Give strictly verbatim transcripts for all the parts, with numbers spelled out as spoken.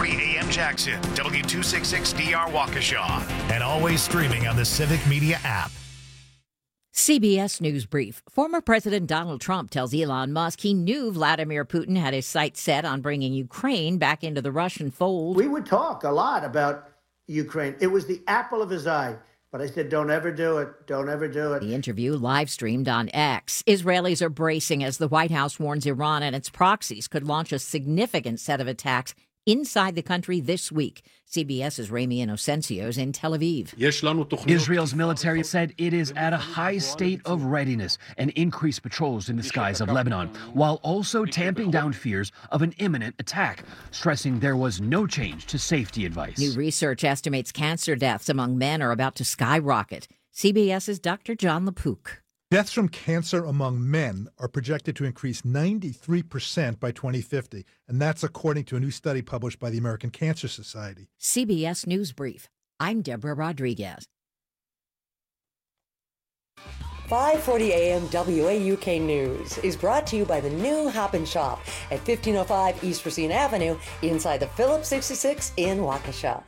three A M Jackson, W two sixty-six D R Waukesha, and always streaming on the Civic Media app. C B S News Brief. Former President Donald Trump tells Elon Musk he knew Vladimir Putin had his sights set on bringing Ukraine back into the Russian fold. We would talk a lot about Ukraine. It was the apple of his eye. But I said, don't ever do it. Don't ever do it. The interview live streamed on X. Israelis are bracing as the White House warns Iran and its proxies could launch a significant set of attacks inside the country this week. CBS's Rami Inocencio's in Tel Aviv. Israel's military said it is at a high state of readiness and increased patrols in the skies of Lebanon, while also tamping down fears of an imminent attack, stressing there was no change to safety advice. New research estimates cancer deaths among men are about to skyrocket. CBS's Doctor John LaPook. Deaths from cancer among men are projected to increase ninety-three percent by twenty fifty, and that's according to a new study published by the American Cancer Society. C B S News Brief. I'm Deborah Rodriguez. five forty A M W A U K News is brought to you by the new Hop and Shop at fifteen oh five East Racine Avenue inside the Phillips sixty-six in Waukesha.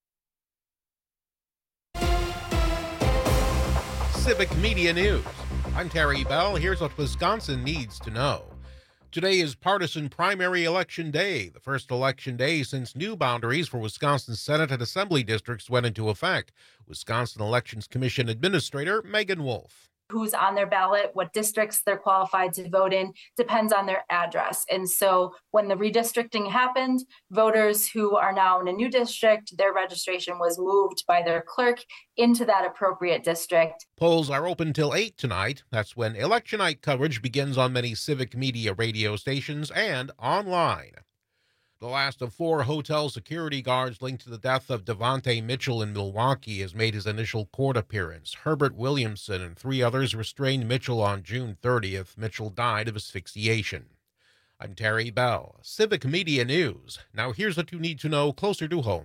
Civic Media News. I'm Terry Bell. Here's what Wisconsin needs to know. Today is partisan primary election day, the first election day since new boundaries for Wisconsin Senate and Assembly districts went into effect. Wisconsin Elections Commission Administrator Megan Wolf. Who's on their ballot, what districts they're qualified to vote in, depends on their address. And so when the redistricting happened, voters who are now in a new district, their registration was moved by their clerk into that appropriate district. Polls are open till eight tonight. That's when election night coverage begins on many Civic Media radio stations and online. The last of four hotel security guards linked to the death of Devontae Mitchell in Milwaukee has made his initial court appearance. Herbert Williamson and three others restrained Mitchell on June thirtieth. Mitchell died of asphyxiation. I'm Terry Bell, Civic Media News. Now here's what you need to know closer to home.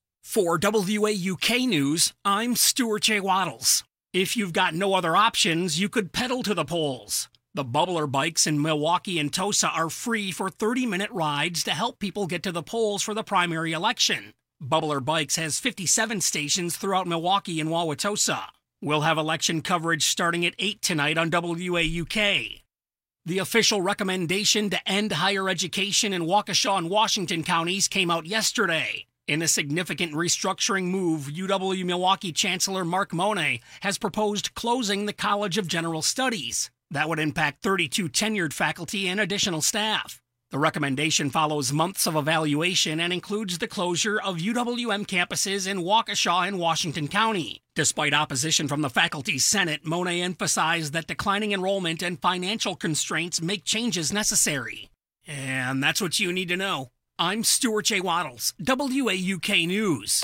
For W A U K News, I'm Stuart J. Waddles. If you've got no other options, you could pedal to the polls. The Bubbler bikes in Milwaukee and Tosa are free for thirty-minute rides to help people get to the polls for the primary election. Bubbler Bikes has fifty-seven stations throughout Milwaukee and Wauwatosa. We'll have election coverage starting at eight tonight on W A U K. The official recommendation to end higher education in Waukesha and Washington counties came out yesterday. In a significant restructuring move, U W Milwaukee Chancellor Mark Mone has proposed closing the College of General Studies. That would impact thirty-two tenured faculty and additional staff. The recommendation follows months of evaluation and includes the closure of U W M campuses in Waukesha and Washington County. Despite opposition from the faculty senate, Mone emphasized that declining enrollment and financial constraints make changes necessary. And that's what you need to know. I'm Stuart J. Waddles, W A U K News.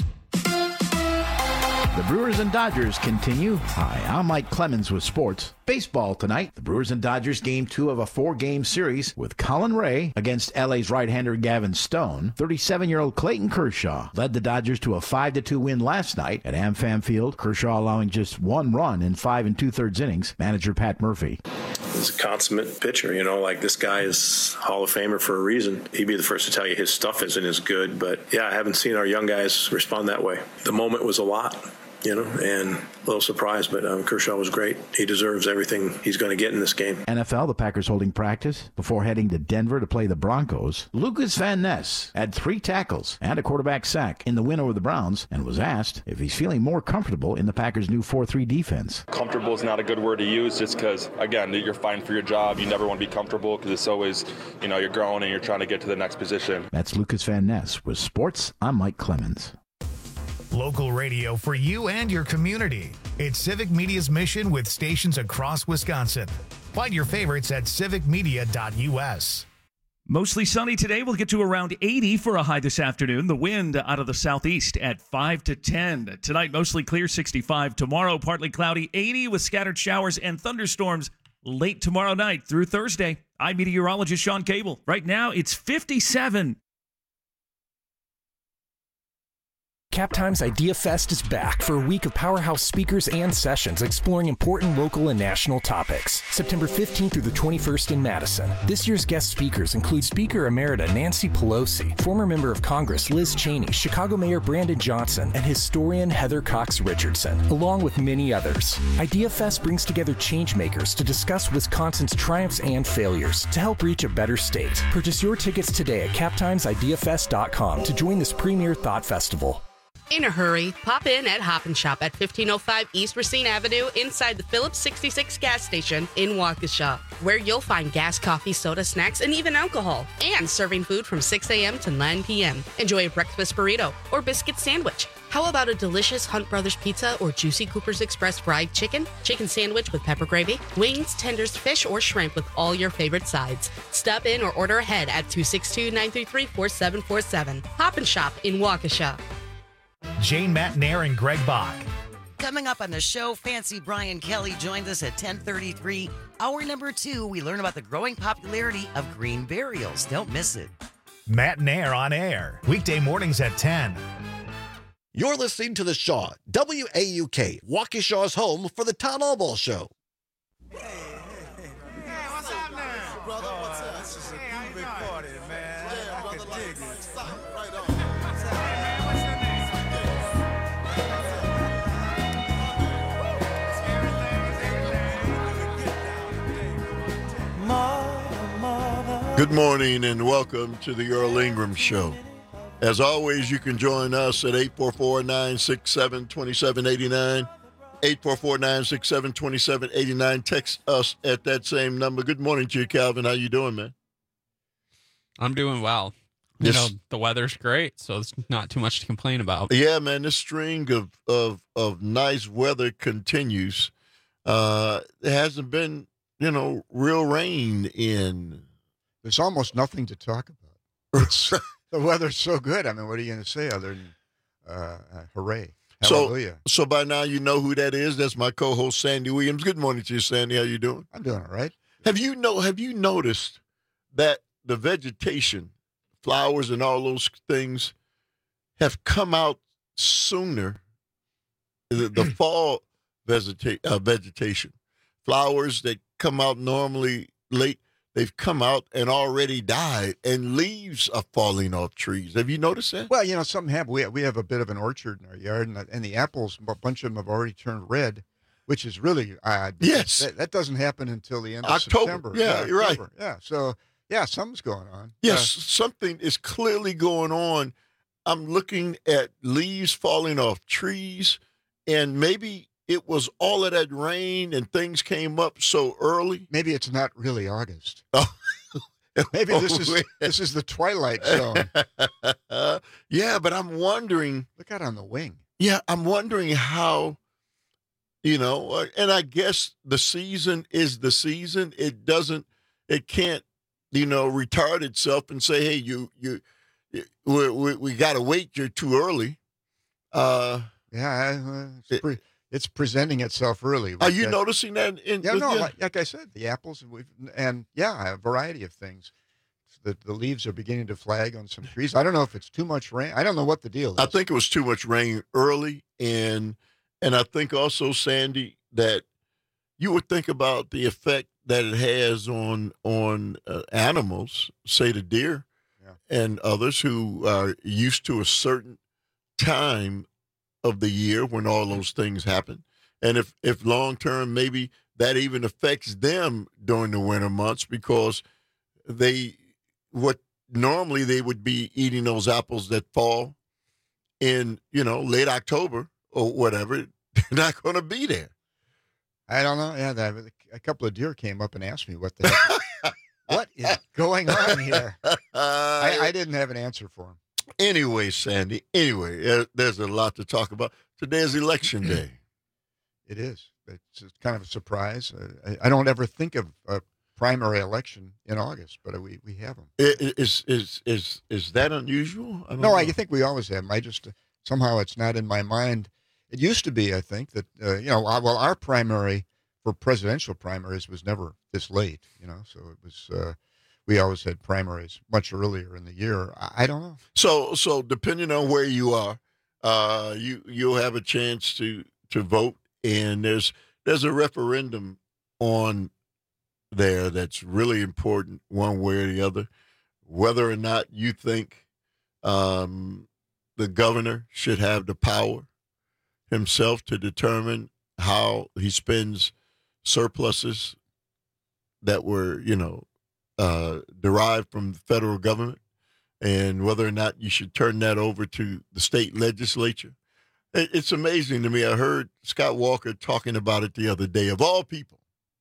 The Brewers and Dodgers continue. Hi, I'm Mike Clemens with sports. Baseball tonight. The Brewers and Dodgers game two of a four-game series with Colin Ray against L A's right-hander Gavin Stone. thirty-seven-year-old Clayton Kershaw led the Dodgers to a five to two win last night at AmFam Field. Kershaw allowing just one run in five and two-thirds innings. Manager Pat Murphy. He's a consummate pitcher, you know, like this guy is Hall of Famer for a reason. He'd be the first to tell you his stuff isn't as good, but yeah, I haven't seen our young guys respond that way. The moment was a lot. You know, and a little surprised, but um, Kershaw was great. He deserves everything he's going to get in this game. N F L, the Packers holding practice before heading to Denver to play the Broncos. Lucas Van Ness had three tackles and a quarterback sack in the win over the Browns and was asked if he's feeling more comfortable in the Packers' new four three defense. Comfortable is not a good word to use just because, again, you're fighting for your job. You never want to be comfortable because it's always, you know, you're growing and you're trying to get to the next position. That's Lucas Van Ness with Sports. I'm Mike Clemens. Local radio for you and your community. It's Civic Media's mission with stations across Wisconsin. Find your favorites at civic media dot u s. Mostly sunny today. We'll get to around eighty for a high this afternoon. The wind out of the southeast at five to ten. Tonight, mostly clear, sixty-five. Tomorrow, partly cloudy, eighty with scattered showers and thunderstorms late tomorrow night through Thursday. I'm meteorologist Sean Cable. Right now, it's fifty-seven. Captime's Idea Fest is back for a week of powerhouse speakers and sessions exploring important local and national topics. September fifteenth through the twenty-first in Madison. This year's guest speakers include Speaker Emerita Nancy Pelosi, former member of Congress Liz Cheney, Chicago Mayor Brandon Johnson, and historian Heather Cox Richardson, along with many others. Idea Fest brings together changemakers to discuss Wisconsin's triumphs and failures to help reach a better state. Purchase your tickets today at captimes idea fest dot com to join this premier thought festival. In a hurry, pop in at Hop and Shop at fifteen oh five East Racine Avenue inside the Phillips sixty-six gas station in Waukesha, where you'll find gas, coffee, soda, snacks, and even alcohol, and serving food from six a.m. to nine p.m. Enjoy a breakfast burrito or biscuit sandwich. How about a delicious Hunt Brothers pizza or juicy Cooper's Express fried chicken, chicken sandwich with pepper gravy, wings, tenders, fish, or shrimp with all your favorite sides? Stop in or order ahead at two six two, nine three three, four seven four seven. Hop and Shop in Waukesha. Jane Matnair and Greg Bach. Coming up on the show, Fancy Brian Kelly joined us at ten thirty-three. Hour number two, we learn about the growing popularity of green burials. Don't miss it. Matnair on air, weekday mornings at ten. You're listening to The Shaw, W A U K, Waukesha's home for the Tom Albaugh Show. Hey, hey, hey. Hey, what's up now? Brother, what's up? This is a groovy party, man. Yeah, brother, I can dig it. Right on. Good morning and welcome to the Earl Ingram Show. As always, you can join us at eight four four, nine six seven, two seven eight nine, eight four four, nine six seven, two seven eight nine. Text us at that same number. Good morning to you, Calvin. How you doing, man? I'm doing well. You This- know, the weather's great, so it's not too much to complain about. Yeah, man, this string of, of, of nice weather continues. Uh, there hasn't been, you know, real rain in... There's almost nothing to talk about. It's, the weather's so good. I mean, what are you going to say other than uh, uh, hooray? Hallelujah. So, so by now you know who that is. That's my co-host Sandy Williams. Good morning to you, Sandy. How you doing? I'm doing all right. Have you know? Have you noticed that the vegetation, flowers, and all those things have come out sooner? The, the fall vegeta- uh, vegetation, flowers that come out normally late. They've come out and already died, and leaves are falling off trees. Have you noticed that? Well, you know, something happened. We, we have a bit of an orchard in our yard, and, the- and the apples, a bunch of them have already turned red, which is really odd. Yes. That, that doesn't happen until the end of October. September. Yeah, you're right. October. Yeah, so, yeah, something's going on. Yes, Uh, something is clearly going on. I'm looking at leaves falling off trees, and maybe it was all of that rain and things came up so early. Maybe it's not really August. Oh. Maybe this is this is the twilight zone. Yeah, but I'm wondering. Look out on the wing. Yeah, I'm wondering how, you know, uh, and I guess the season is the season. It doesn't, it can't, you know, retard itself and say, hey, you, you, we, we, we got to wait. You're too early. Uh, yeah, uh, it's, pre- it's presenting itself early. Are you that. noticing that? In, Yeah, with no, your- like, like I said, the apples and we've and yeah, a variety of things. The the leaves are beginning to flag on some trees. I don't know if it's too much rain. I don't know what the deal is. I think it was too much rain early, and and I think also, Sandy, that you would think about the effect that it has on on uh, animals, say the deer, Yeah. and others who are used to a certain time of the year when all those things happen, and if if long term maybe that even affects them during the winter months because they what normally they would be eating those apples that fall in, you know, late October or whatever, they're not going to be there. I don't know. Yeah, that, a couple of deer came up and asked me what the heck, what is going on here. I, I didn't have an answer for them. Anyway, Sandy, anyway, there- there's a lot to talk about. Today is election day. It is. It's it's kind of a surprise. Uh, I, I don't ever think of a primary election in August, but we, we have them. I- i- Is is is is that unusual? I don't No, know. I think we always have them. I just, uh, somehow it's not in my mind. It used to be, I think, that, uh, you know, uh, well, our primary for presidential primaries was never this late, you know, so it was, uh, we always had primaries much earlier in the year. I, I don't know. So so depending on where you are, uh, you you'll have a chance to to vote, and there's there's a referendum on there that's really important, one way or the other, whether or not you think um, the governor should have the power himself to determine how he spends surpluses that were, you know, uh, derived from the federal government, and whether or not you should turn that over to the state legislature. It, it's amazing to me. I heard Scott Walker talking about it the other day, of all people,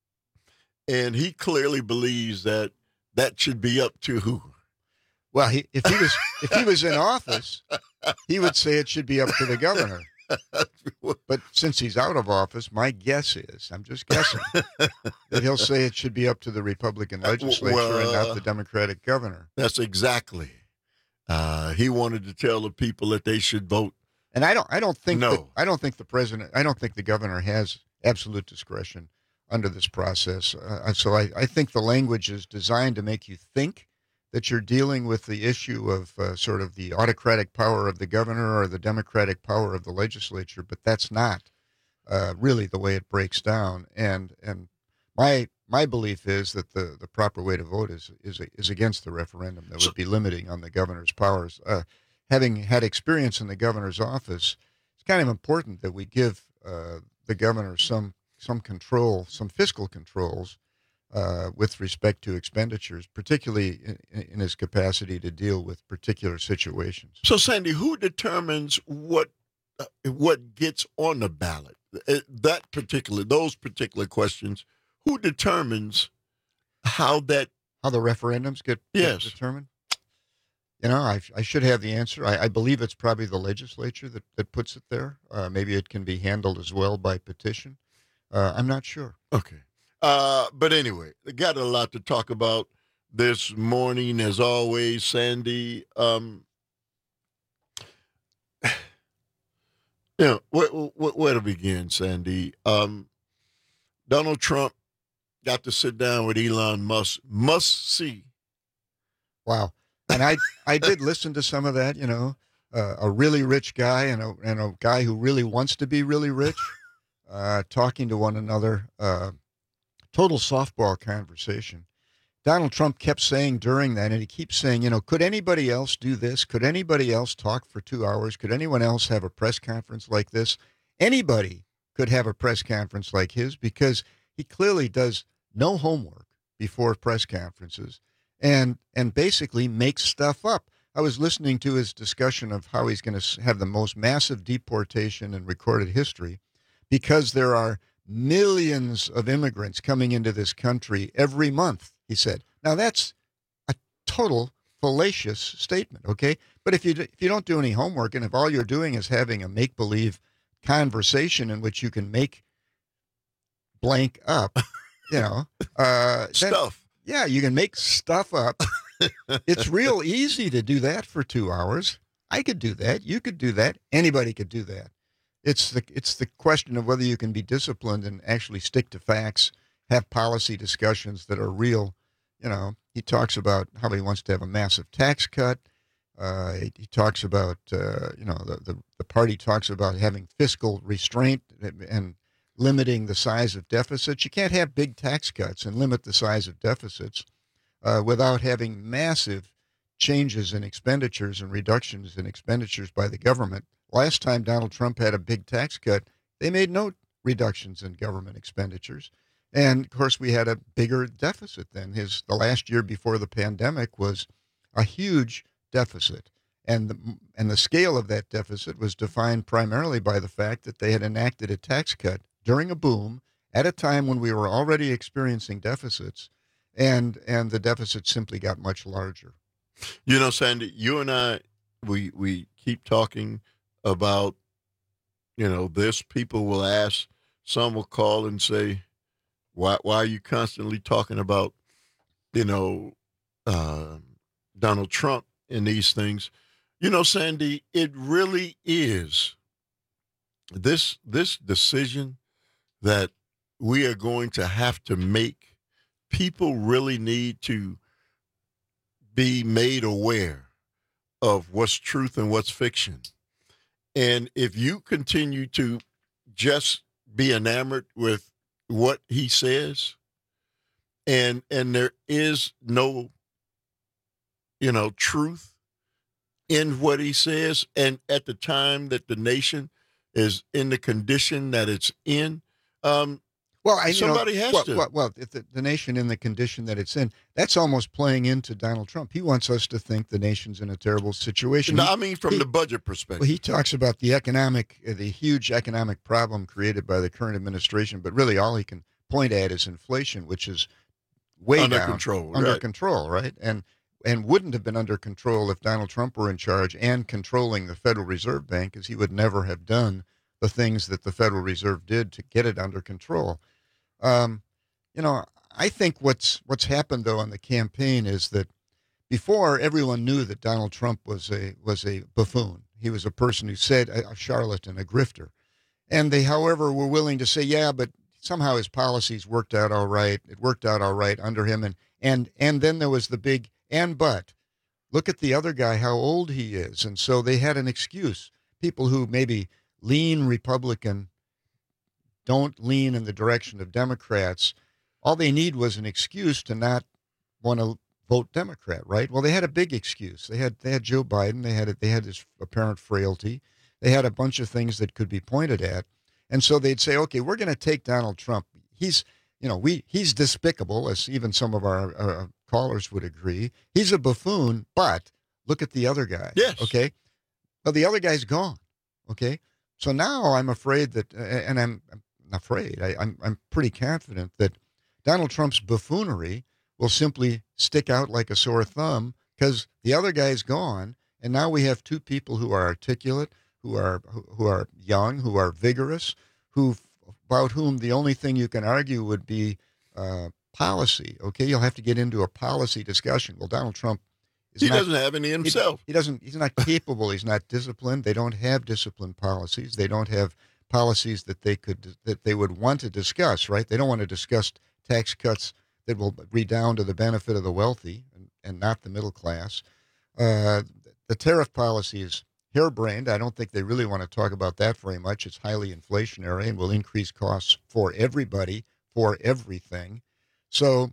and he clearly believes that that should be up to who? Well, he, if he was if he was in office, he would say it should be up to the governor. But since he's out of office, my guess is, I'm just guessing, that he'll say it should be up to the Republican legislature well, and not the Democratic governor. That's exactly. Uh, he wanted to tell the people that they should vote. And I don't, I don't think, no. that, I don't think the president, I don't think the governor has absolute discretion under this process. Uh, so I, I think the language is designed to make you think that you're dealing with the issue of uh, sort of the autocratic power of the governor or the democratic power of the legislature, but that's not uh, really the way it breaks down. And and my my belief is that the, the proper way to vote is is is against the referendum that would be limiting on the governor's powers. Uh, having had experience in the governor's office, it's kind of important that we give uh, the governor some some control, some fiscal controls. Uh, with respect to expenditures, particularly in, in his capacity to deal with particular situations. So, Sandy, who determines what uh, what gets on the ballot? That particular, those particular questions. Who determines how that how the referendums get, yes. get determined? You know, I, I should have the answer. I, I believe it's probably the legislature that, that puts it there. Uh, maybe it can be handled as well by petition. Uh, I'm not sure. Okay. Uh, but anyway, we got a lot to talk about this morning, as always, Sandy. Um, you know, where, where, where to begin, Sandy? Um, Donald Trump got to sit down with Elon Musk. Must see. Wow. And I, I did listen to some of that, you know, uh, a really rich guy and a, and a guy who really wants to be really rich, uh, talking to one another, uh, total softball conversation. Donald Trump kept saying during that, and he keeps saying, you know, could anybody else do this? Could anybody else talk for two hours? Could anyone else have a press conference like this? Anybody could have a press conference like his, because he clearly does no homework before press conferences and and basically makes stuff up. I was listening to his discussion of how he's going to have the most massive deportation in recorded history because there are millions of immigrants coming into this country every month, he said. Now, that's a total fallacious statement, okay? But if you if you don't do any homework, and if all you're doing is having a make-believe conversation in which you can make blank up, you know. Uh, then, stuff. Yeah, you can make stuff up. It's real easy to do that for two hours. I could do that. You could do that. Anybody could do that. It's the it's the question of whether you can be disciplined and actually stick to facts, have policy discussions that are real. You know, he talks about how he wants to have a massive tax cut. Uh, he, he talks about, uh, you know, the, the, the party talks about having fiscal restraint and, and limiting the size of deficits. You can't have big tax cuts and limit the size of deficits uh, without having massive changes in expenditures and reductions in expenditures by the government. Last time Donald Trump had a big tax cut, they made no reductions in government expenditures. And, of course, we had a bigger deficit then. His the last year before the pandemic was a huge deficit. And the, and the scale of that deficit was defined primarily by the fact that they had enacted a tax cut during a boom at a time when we were already experiencing deficits, and and the deficit simply got much larger. You know, Sandy, you and I, we we keep talking about, you know, this. People will ask, some will call and say, why why are you constantly talking about, you know, uh, Donald Trump and these things? You know, Sandy, it really is this this decision that we are going to have to make. People really need to be made aware of what's truth and what's fiction. And if you continue to just be enamored with what he says, and and there is no, you know, truth in what he says, and at the time that the nation is in the condition that it's in, um, well, I, somebody you know, has well, to. Well, well if the, the nation in the condition that it's in, that's almost playing into Donald Trump. He wants us to think the nation's in a terrible situation. No, he, I mean from he, the budget perspective. Well, he talks about the economic, uh, the huge economic problem created by the current administration, but really all he can point at is inflation, which is way under down, control, under right. control, right? And and wouldn't have been under control if Donald Trump were in charge and controlling the Federal Reserve Bank, because he would never have done the things that the Federal Reserve did to get it under control. Um, you know, I think what's what's happened though in the campaign is that before everyone knew that Donald Trump was a was a buffoon. He was a person who said a, a charlatan, a grifter, and they, however, were willing to say, yeah, but somehow his policies worked out all right. It worked out all right under him, and and and then there was the big and but. Look at the other guy, how old he is, and so they had an excuse. People who maybe lean Republican don't lean in the direction of Democrats. All they need was an excuse to not want to vote Democrat, right? Well, they had a big excuse. They had they had Joe Biden. They had they had his apparent frailty. They had a bunch of things that could be pointed at, and so they'd say, okay, we're going to take Donald Trump. He's you know we he's despicable, as even some of our uh, callers would agree. He's a buffoon, but look at the other guy. Yes. Okay. Well, the other guy's gone. Okay. So now I'm afraid that, and I'm, I'm afraid, I, I'm, I'm pretty confident that Donald Trump's buffoonery will simply stick out like a sore thumb because the other guy's gone, and now we have two people who are articulate, who are who are young, who are vigorous, who about whom the only thing you can argue would be uh, policy. Okay, you'll have to get into a policy discussion. Well, Donald Trump. He not, doesn't have any himself. He, he doesn't. He's not capable. He's not disciplined. They don't have disciplined policies. They don't have policies that they could that they would want to discuss. Right? They don't want to discuss tax cuts that will redound to the benefit of the wealthy and, and not the middle class. Uh, the tariff policy is harebrained. I don't think they really want to talk about that very much. It's highly inflationary and will increase costs for everybody for everything. So,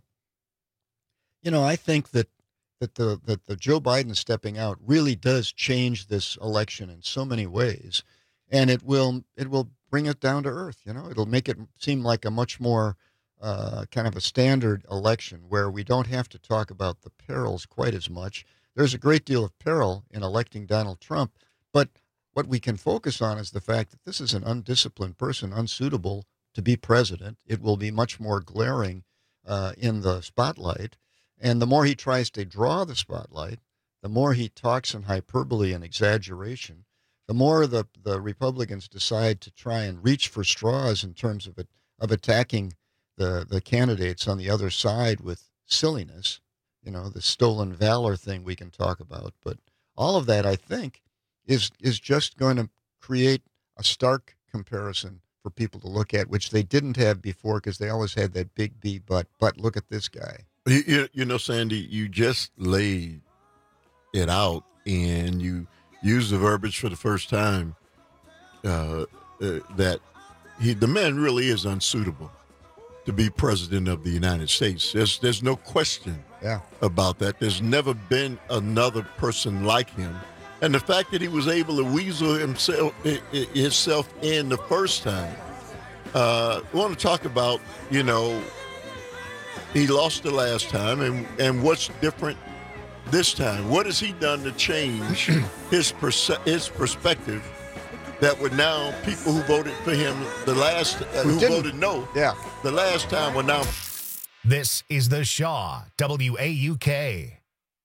you know, I think that. That the that the Joe Biden stepping out really does change this election in so many ways, and it will it will bring it down to earth. You know, it'll make it seem like a much more uh, kind of a standard election where we don't have to talk about the perils quite as much. There's a great deal of peril in electing Donald Trump, but what we can focus on is the fact that this is an undisciplined person, unsuitable to be president. It will be much more glaring uh, in the spotlight. And the more he tries to draw the spotlight, the more he talks in hyperbole and exaggeration, the more the, the Republicans decide to try and reach for straws in terms of it, of attacking the, the candidates on the other side with silliness, you know, the stolen valor thing we can talk about. But all of that, I think, is is just going to create a stark comparison for people to look at, which they didn't have before because they always had that big B, but, but look at this guy. You, you know, Sandy, you just laid it out and you used the verbiage for the first time uh, uh, that he, the man really is unsuitable to be president of the United States. There's, there's no question yeah. about that. There's never been another person like him. And the fact that he was able to weasel himself, himself in the first time, uh, I want to talk about, you know, he lost the last time, and, and what's different this time? What has he done to change his perce- his perspective that would now, people who voted for him the last, uh, who didn't. voted no, yeah. the last time were now. This is The Shaw, W A U K.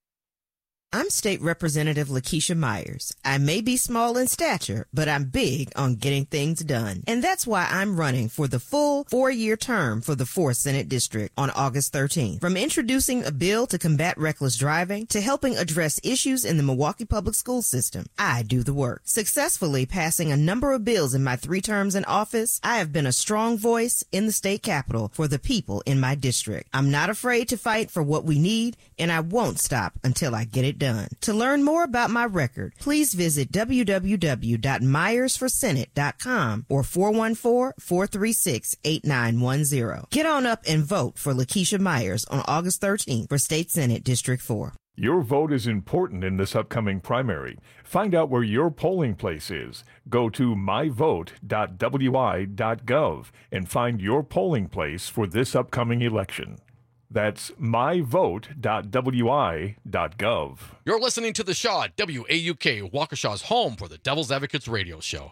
I'm State Representative Lakeisha Myers. I may be small in stature, but I'm big on getting things done. And that's why I'm running for the full four-year term for the fourth Senate District on August thirteenth. From introducing a bill to combat reckless driving to helping address issues in the Milwaukee public school system, I do the work. Successfully passing a number of bills in my three terms in office, I have been a strong voice in the state capitol for the people in my district. I'm not afraid to fight for what we need, and I won't stop until I get it it done. To learn more about my record, please visit w w w dot myers for senate dot com or four one four, four three six, eight nine one zero. Get on up and vote for Lakeisha Myers on August thirteenth for State Senate District four. Your vote is important in this upcoming primary. Find out where your polling place is. Go to my vote dot w i dot gov and find your polling place for this upcoming election. That's my vote dot w i dot gov. You're listening to The Shaw at W A U K, Waukesha's home for the Devil's Advocates radio show.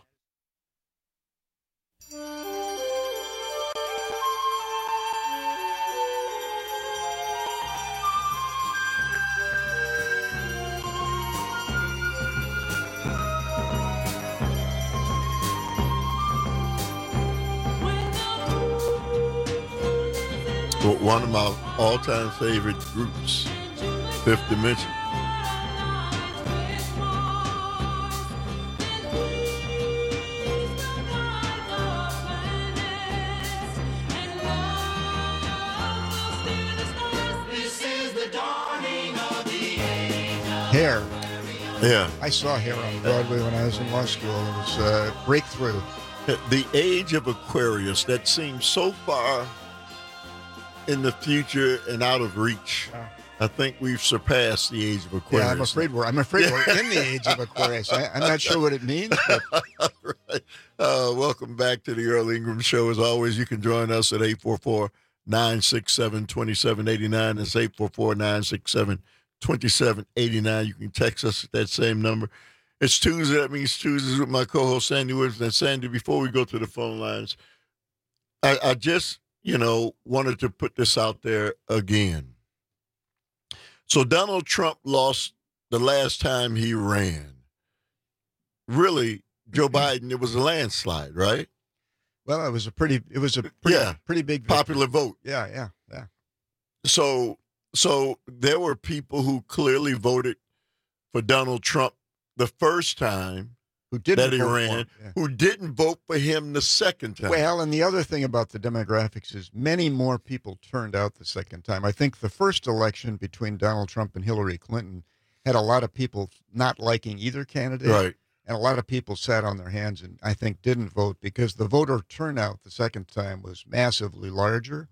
One of my all-time favorite groups, Fifth Dimension. Hair. Yeah. I saw Hair on Broadway when I was in law school. It was a breakthrough. The age of Aquarius, that seems so far in the future and out of reach. Yeah. I think we've surpassed the age of Aquarius. Yeah, I'm afraid we're. I'm afraid we're in the age of Aquarius. I, I'm not sure what it means. But... right. Uh, welcome back to the Earl Ingram Show. As always, you can join us at eight four four, nine six seven, two seven eight nine. That's eight four four, nine six seven, two seven eight nine. You can text us at that same number. It's Tuesday. That means Tuesdays with my co-host Sandy Woods. And Sandy, before we go to the phone lines, I, I just, you know, wanted to put this out there again. So Donald Trump lost the last time he ran. Really, Joe Biden, it was a landslide, right? Well, it was a pretty, it was a pretty, yeah. pretty big victory. Popular vote. Yeah, yeah, yeah. So, so there were people who clearly voted for Donald Trump the first time who didn't that he vote ran, for him, yeah. who didn't vote for him the second time. Well, and the other thing about the demographics is many more people turned out the second time. I think the first election between Donald Trump and Hillary Clinton had a lot of people not liking either candidate. Right. And a lot of people sat on their hands and I think didn't vote because the voter turnout the second time was massively larger.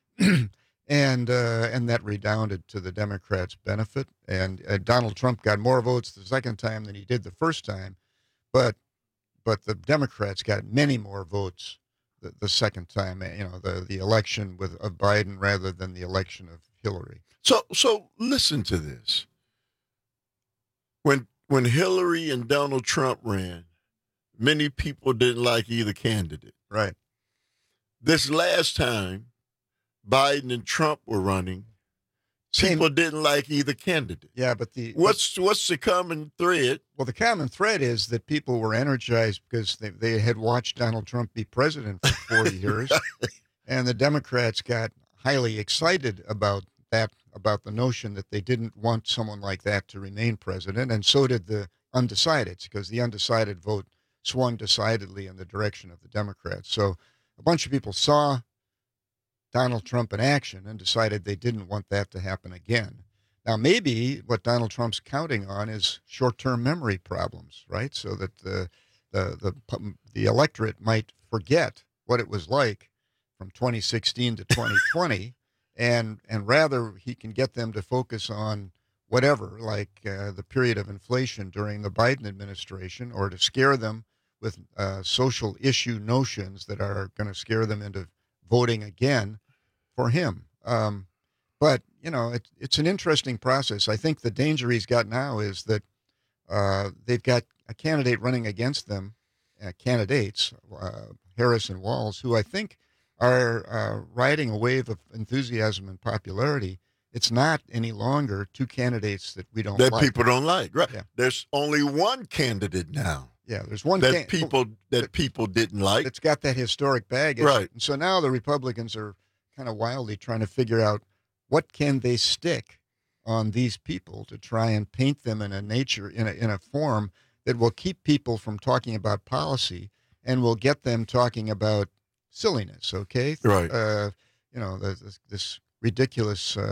And uh, and that redounded to the Democrats' benefit. And uh, Donald Trump got more votes the second time than he did the first time. But but the Democrats got many more votes the, the second time, you know, the, the election with of Biden rather than the election of Hillary. So so listen to this. When when Hillary and Donald Trump ran, many people didn't like either candidate. Right. This last time Biden and Trump were running, Same. people didn't like either candidate. Yeah, but the what's what's the common thread? Well, the common thread is that people were energized because they, they had watched Donald Trump be president for forty years, and the Democrats got highly excited about that, about the notion that they didn't want someone like that to remain president, and so did the undecideds, because the undecided vote swung decidedly in the direction of the Democrats. So a bunch of people saw Donald Trump in action and decided they didn't want that to happen again. Now, maybe what Donald Trump's counting on is short-term memory problems, right? So that the the the, the electorate might forget what it was like from twenty sixteen to twenty twenty, and and rather he can get them to focus on whatever, like uh, the period of inflation during the Biden administration, or to scare them with uh, social issue notions that are going to scare them into voting again for him. Um, but, you know, it, it's an interesting process. I think the danger he's got now is that uh, they've got a candidate running against them, uh, candidates, uh, Harris and Walz, who I think are uh, riding a wave of enthusiasm and popularity. It's not any longer two candidates that we don't that like. people don't like. Right. Yeah. There's only one candidate now. Yeah, there's one that can- people that, that people didn't like. It's got that historic baggage. Right. And so now the Republicans are kind of wildly trying to figure out what can they stick on these people to try and paint them in a nature, in a, in a form that will keep people from talking about policy and will get them talking about silliness, okay? Right. Uh, you know, this, this ridiculous uh,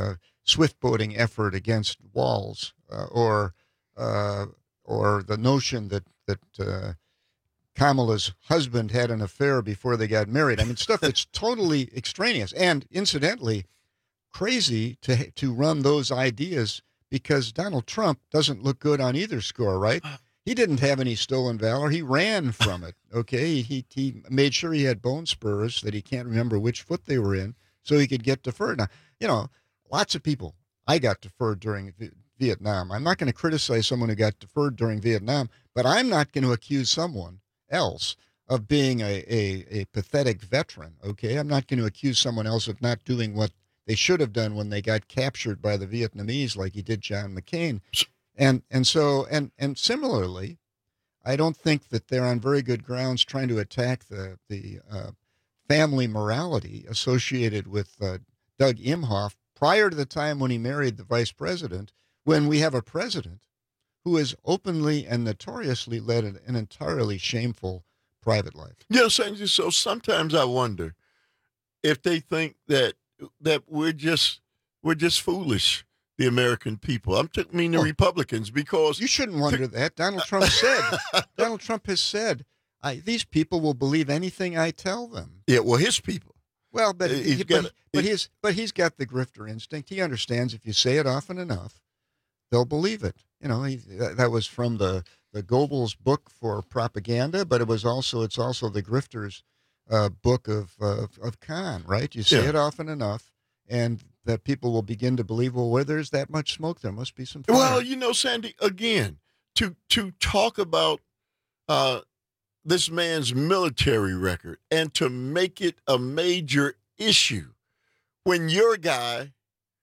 swift boating effort against walls, uh, or uh, or the notion that that uh, Kamala's husband had an affair before they got married. I mean, stuff that's totally extraneous and, incidentally, crazy to to run those ideas because Donald Trump doesn't look good on either score, right? He didn't have any stolen valor. He ran from it, okay? He he made sure he had bone spurs that he can't remember which foot they were in so he could get deferred. Now, you know, lots of people, I got deferred during v- Vietnam. I'm not going to criticize someone who got deferred during Vietnam, but I'm not going to accuse someone else of being a, a, a pathetic veteran, okay? I'm not going to accuse someone else of not doing what they should have done when they got captured by the Vietnamese like he did John McCain. And and so, and, and similarly, I don't think that they're on very good grounds trying to attack the, the uh, family morality associated with uh, Doug Imhoff prior to the time when he married the vice president, when we have a president who has openly and notoriously led an, an entirely shameful private life. Yeah, Sandy, so sometimes I wonder if they think that that we're just we're just foolish, the American people. I'm t- I mean the oh, Republicans, because you shouldn't wonder that. Donald Trump said. Donald Trump has said, I, "These people will believe anything I tell them." Yeah, well, his people. Well, but he's he, got, but, but he's but he's got the grifter instinct. He understands if you say it often enough, they'll believe it. You know, he, that was from the the Goebbels book for propaganda, but it was also it's also the grifter's uh, book of uh, of con, right? You say yeah. it often enough, and that people will begin to believe. Well, where there's that much smoke, there must be some fire. Well, you know, Sandy, again, to to talk about uh, this man's military record and to make it a major issue when your guy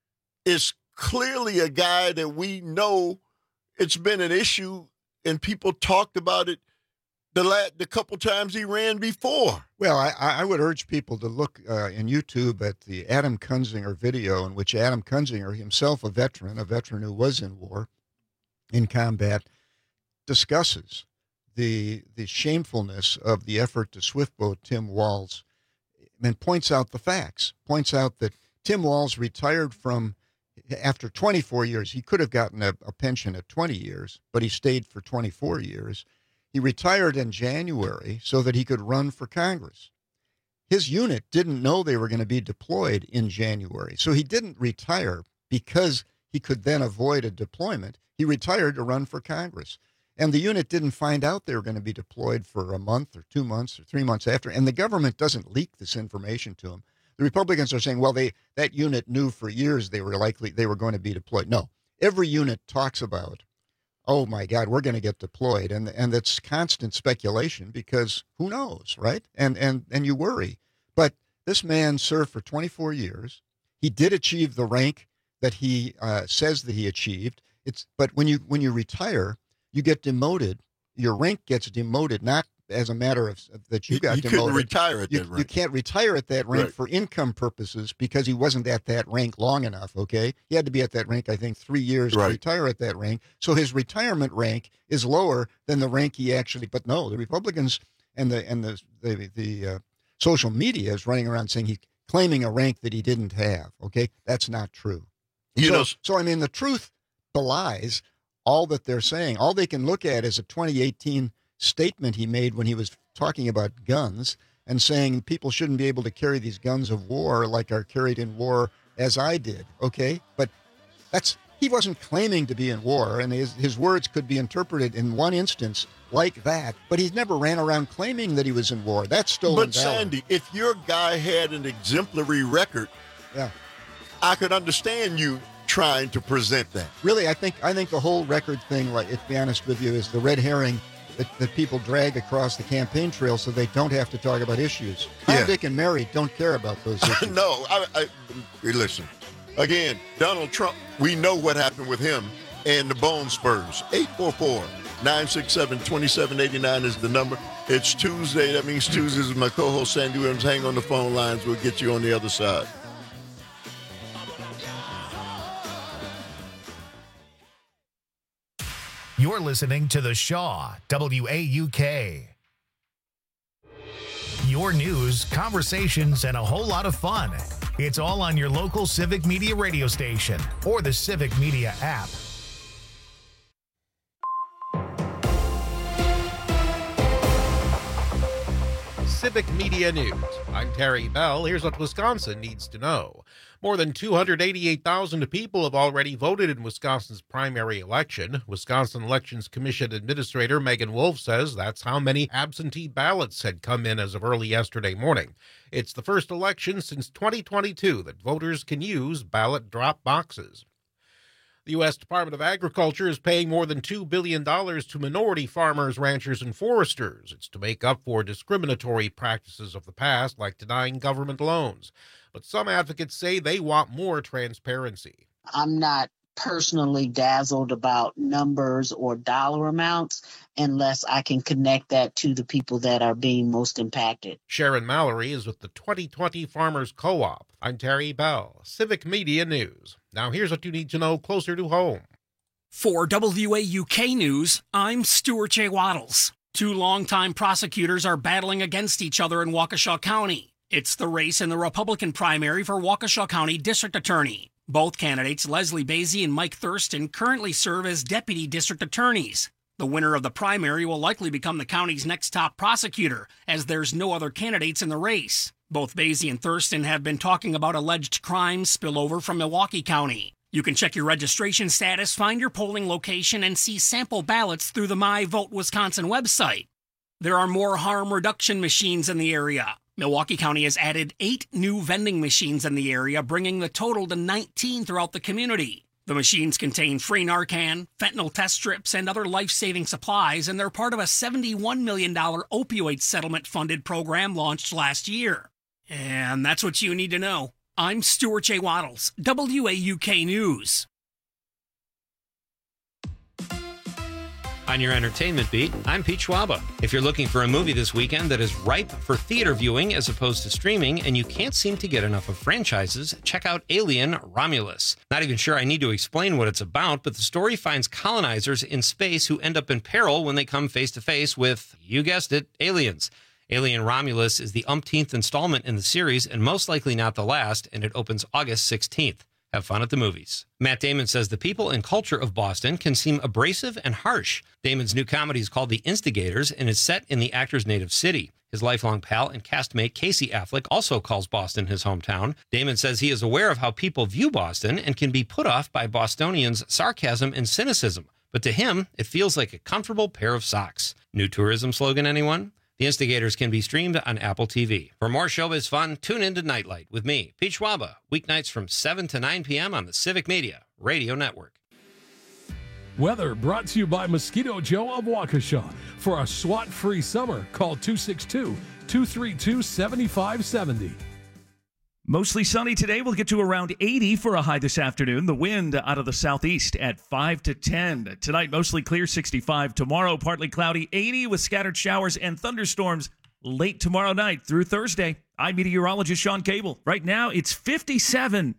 is clearly a guy that we know it's been an issue and people talked about it the last, the couple times he ran before. Well, I, I would urge people to look uh, in YouTube at the Adam Kunzinger video in which Adam Kunzinger, himself a veteran, a veteran who was in war, in combat, discusses the the shamefulness of the effort to swiftboat Tim Walz and points out the facts, points out that Tim Walz retired from, after twenty-four years, he could have gotten a, a pension at twenty years, but he stayed for twenty-four years. He retired in January so that he could run for Congress. His unit didn't know they were going to be deployed in January, so he didn't retire because he could then avoid a deployment. He retired to run for Congress. And the unit didn't find out they were going to be deployed for a month or two months or three months after, and the government doesn't leak this information to them. The Republicans are saying, well, they that unit knew for years they were likely they were going to be deployed. No, every unit talks about, oh my God, we're going to get deployed, and and that's constant speculation because who knows, right? And and and you worry. But this man served for twenty-four years. He did achieve the rank that he uh, says that he achieved. It's but when you when you retire, you get demoted. Your rank gets demoted, not as a matter of that you got you demoted. You couldn't retire at you, that rank. You can't retire at that rank right. for income purposes because he wasn't at that rank long enough, okay? He had to be at that rank, I think, three years right. to retire at that rank. So his retirement rank is lower than the rank he actually, but no, the Republicans and the and the the, the uh, social media is running around saying he's claiming a rank that he didn't have, okay? That's not true. You so, know, so, I mean, the truth belies all that they're saying. All they can look at is a twenty eighteen statement he made when he was talking about guns and saying people shouldn't be able to carry these guns of war like are carried in war as I did, okay? But that's he wasn't claiming to be in war, and his, his words could be interpreted in one instance like that, but he's never ran around claiming that he was in war. That's stolen But, valor. Sandy, if your guy had an exemplary record, yeah, I could understand you trying to present that. Really, I think I think the whole record thing, like, to be honest with you, is the red herring that, that people drag across the campaign trail so they don't have to talk about issues. Tom, Yeah. Dick, and Mary don't care about those issues. no, I, I listen. Again, Donald Trump, we know what happened with him and the Bone Spurs. eight four four, nine six seven, two seven eight nine is the number. It's Tuesday. That means Tuesdays with my co-host, Sandy Williams. Hang on the phone lines. We'll get you on the other side. You're listening to The Shaw, W A U K. your news, conversations, and a whole lot of fun. It's all on your local Civic Media radio station or the Civic Media app. Civic Media News. I'm Terry Bell. Here's what Wisconsin needs to know. More than two hundred eighty-eight thousand people have already voted in Wisconsin's primary election. Wisconsin Elections Commission Administrator Megan Wolf says that's how many absentee ballots had come in as of early yesterday morning. It's the first election since twenty twenty-two that voters can use ballot drop boxes. The U S Department of Agriculture is paying more than two billion dollars to minority farmers, ranchers, and foresters. It's to make up for discriminatory practices of the past, like denying government loans. But some advocates say they want more transparency. I'm not personally dazzled about numbers or dollar amounts unless I can connect that to the people that are being most impacted. Sharon Mallory is with the twenty twenty Farmers Co-op. I'm Terry Bell, Civic Media News. Now here's what you need to know closer to home. For W A U K News, I'm Stuart J. Waddles. Two longtime prosecutors are battling against each other in Waukesha County. It's the race in the Republican primary for Waukesha County District Attorney. Both candidates, Leslie Basie and Mike Thurston, currently serve as deputy district attorneys. The winner of the primary will likely become the county's next top prosecutor, as there's no other candidates in the race. Both Basie and Thurston have been talking about alleged crimes spillover from Milwaukee County. You can check your registration status, find your polling location, and see sample ballots through the My Vote Wisconsin website. There are more harm reduction machines in the area. Milwaukee County has added eight new vending machines in the area, bringing the total to nineteen throughout the community. The machines contain free Narcan, fentanyl test strips, and other life-saving supplies, and they're part of a seventy-one million dollars opioid settlement-funded program launched last year. And that's what you need to know. I'm Stuart J. Waddles, W A U K News. On your entertainment beat, I'm Pete Schwaba. If you're looking for a movie this weekend that is ripe for theater viewing as opposed to streaming, and you can't seem to get enough of franchises, check out Alien: Romulus. Not even sure I need to explain what it's about, but the story finds colonizers in space who end up in peril when they come face to face with, you guessed it, aliens. Alien: Romulus is the umpteenth installment in the series and most likely not the last, and it opens August sixteenth. Have fun at the movies. Matt Damon says the people and culture of Boston can seem abrasive and harsh. Damon's new comedy is called The Instigators and is set in the actor's native city. His lifelong pal and castmate Casey Affleck also calls Boston his hometown. Damon says he is aware of how people view Boston and can be put off by Bostonians' sarcasm and cynicism. But to him, it feels like a comfortable pair of socks. New tourism slogan, anyone? The Instigators can be streamed on Apple T V. For more showbiz fun, tune in to Nightlight with me, Pete Schwaba, weeknights from seven to nine p.m. on the Civic Media Radio Network. Weather brought to you by Mosquito Joe of Waukesha. For a SWAT-free summer, call two six two, two three two, seven five seven zero. Mostly sunny today. We'll get to around eighty for a high this afternoon. The wind out of the southeast at five to ten. Tonight, mostly clear, sixty-five. Tomorrow, partly cloudy, eighty with scattered showers and thunderstorms late tomorrow night through Thursday. I'm meteorologist Sean Cable. Right now, it's fifty-seven.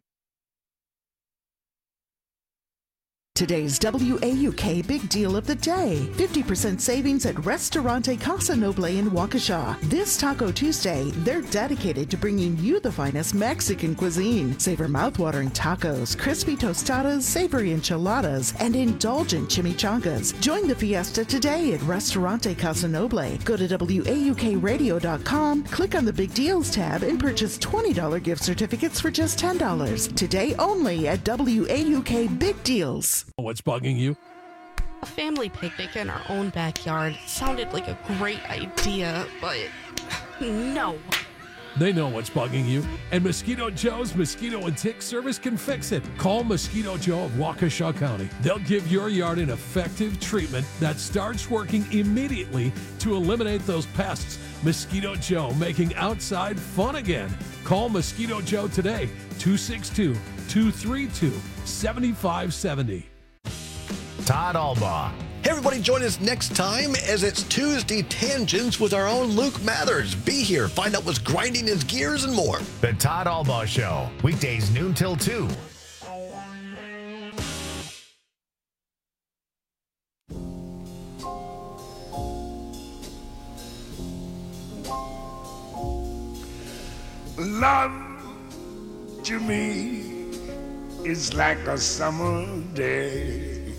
Today's W A U K Big Deal of the Day. fifty percent savings at Restaurante Casa Noble in Waukesha. This Taco Tuesday, they're dedicated to bringing you the finest Mexican cuisine. Savor mouthwatering tacos, crispy tostadas, savory enchiladas, and indulgent chimichangas. Join the fiesta today at Restaurante Casa Noble. Go to W A U K radio dot com, click on the Big Deals tab, and purchase twenty dollars gift certificates for just ten dollars. Today only at W A U K Big Deals. What's bugging you? A family picnic in our own backyard sounded like a great idea, but no. They know what's bugging you, and Mosquito Joe's Mosquito and Tick Service can fix it. Call Mosquito Joe of Waukesha County. They'll give your yard an effective treatment that starts working immediately to eliminate those pests. Mosquito Joe, making outside fun again. Call Mosquito Joe today, two six two, two three two, seven five seven zero. Todd Albaugh. Hey, everybody, join us next time as it's Tuesday Tangents with our own Luke Mathers. Be here, find out what's grinding his gears and more. The Todd Albaugh Show, weekdays noon till two. Love to me is like a summer day.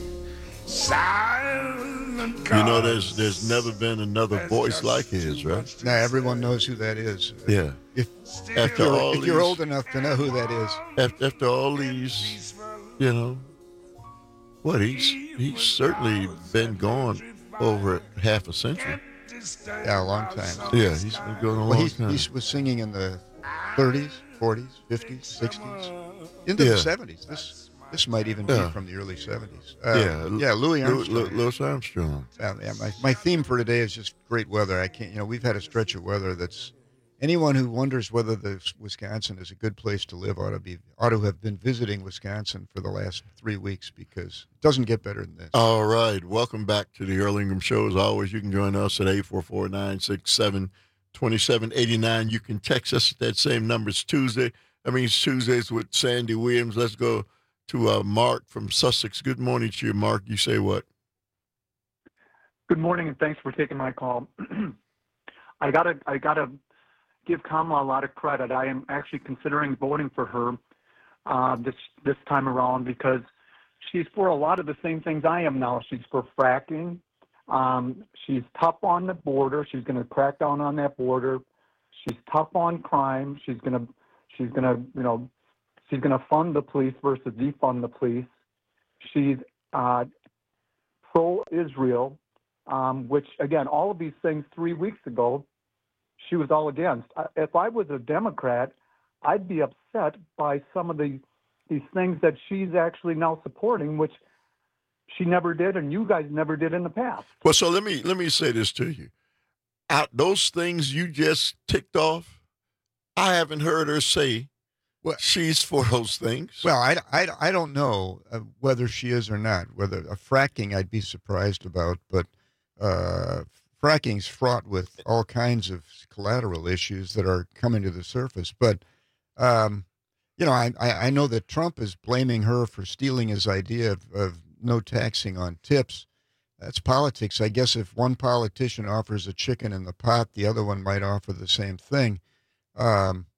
Silent. You know, there's there's never been another voice like his, right? Now everyone knows who that is. Yeah. If, After if, you're, all if these, you're old enough to know who that is. After, after all these, you know, what he's he's certainly been gone over half a century. Yeah, a long time. Yeah, he's been going a long well, he, time. He was singing in the thirties, forties, fifties, sixties, into Yeah. the seventies. This this might even Yeah. be from the early seventies. Uh, yeah, yeah, Louis Armstrong. Louis, Louis Armstrong. Uh, yeah, my, my theme for today is just great weather. I can't, you know, we've had a stretch of weather that's anyone who wonders whether the Wisconsin is a good place to live ought to be ought to have been visiting Wisconsin for the last three weeks because it doesn't get better than this. All right. Welcome back to the Earl Ingram Show. As always, you can join us at eight four four, nine six seven, two seven eight nine. You can text us at that same number. It's Tuesday. I mean, it's Tuesdays with Sandy Williams. Let's go to uh, Mark from Sussex. Good morning to you, Mark. You say what? Good morning, and thanks for taking my call. I gotta, I gotta give Kamala a lot of credit. I am actually considering voting for her uh, this this time around because she's for a lot of the same things I am now. She's for fracking. Um, she's tough on the border. She's going to crack down on that border. She's tough on crime. She's going to, she's going to, you know, she's going to fund the police versus defund the police. She's uh, pro-Israel, um, which again, all of these things three weeks ago, she was all against. If I was a Democrat, I'd be upset by some of the these things that she's actually now supporting, which she never did, and you guys never did in the past. Well, so let me let me say this to you. Out those things you just ticked off, I haven't heard her say well, she's for those things. Well, I, I, I don't know uh, whether she is or not. Whether a fracking, I'd be surprised about, but uh, fracking's fraught with all kinds of collateral issues that are coming to the surface. But, um, you know, I, I know that Trump is blaming her for stealing his idea of, of no taxing on tips. That's politics. I guess if one politician offers a chicken in the pot, the other one might offer the same thing. Um,